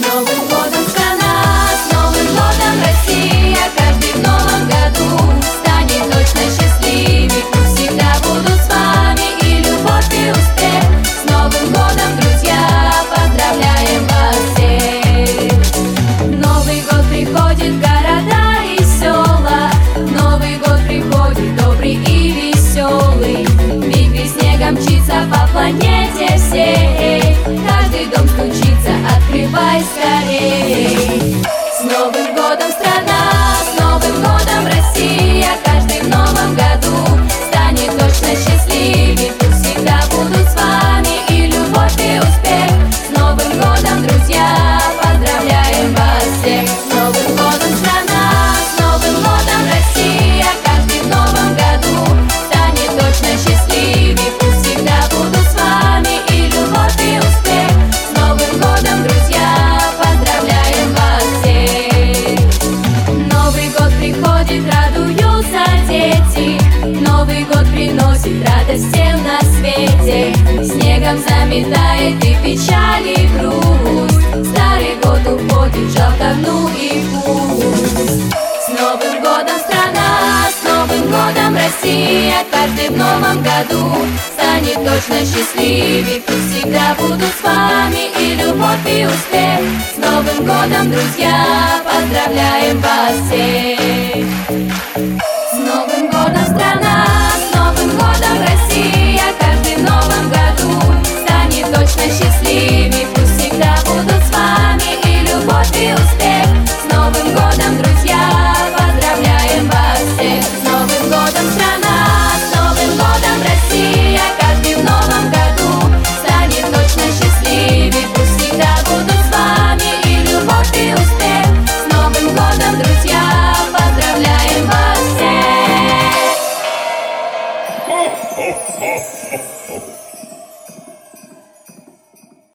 Новым годом, страна! С Новым годом, Россия! Каждый в новом году станет точно счастливее. Пусть всегда будут с вами и любовь, и успех. С Новым годом, друзья! Поздравляем вас всех! Новый год приходит в города и села. Новый год приходит добрый и веселый. Вихрь снегом мчится по планете всей. Каждый дом стучится, открывай скорей. С Новым годом, страна! С Новым годом, Россия! Каждый в новом году станет точно счастливее. Пусть всегда будут с вами и любовь, и успех. С Новым годом, друзья! Поздравляем вас всех! С Новым годом, страна! С Новым годом, Россия! Каждый в новом году станет точно счастливее. Пусть всегда будут с вами и любовь, и успех. С Новым годом, друзья! Поздравляем вас всех! Новый год приходит, радуются дети. Новый год приносит радость всем на свете. Снегом заметает и печаль, и грусть. Старый год уходит, жалко, ну и пусть. С Новым годом, страна! С Новым годом, Россия! Каждый в новом году станет точно счастливее. Пусть всегда будут с вами и любовь, и успех. С Новым годом, друзья! Поздравляем вас всех!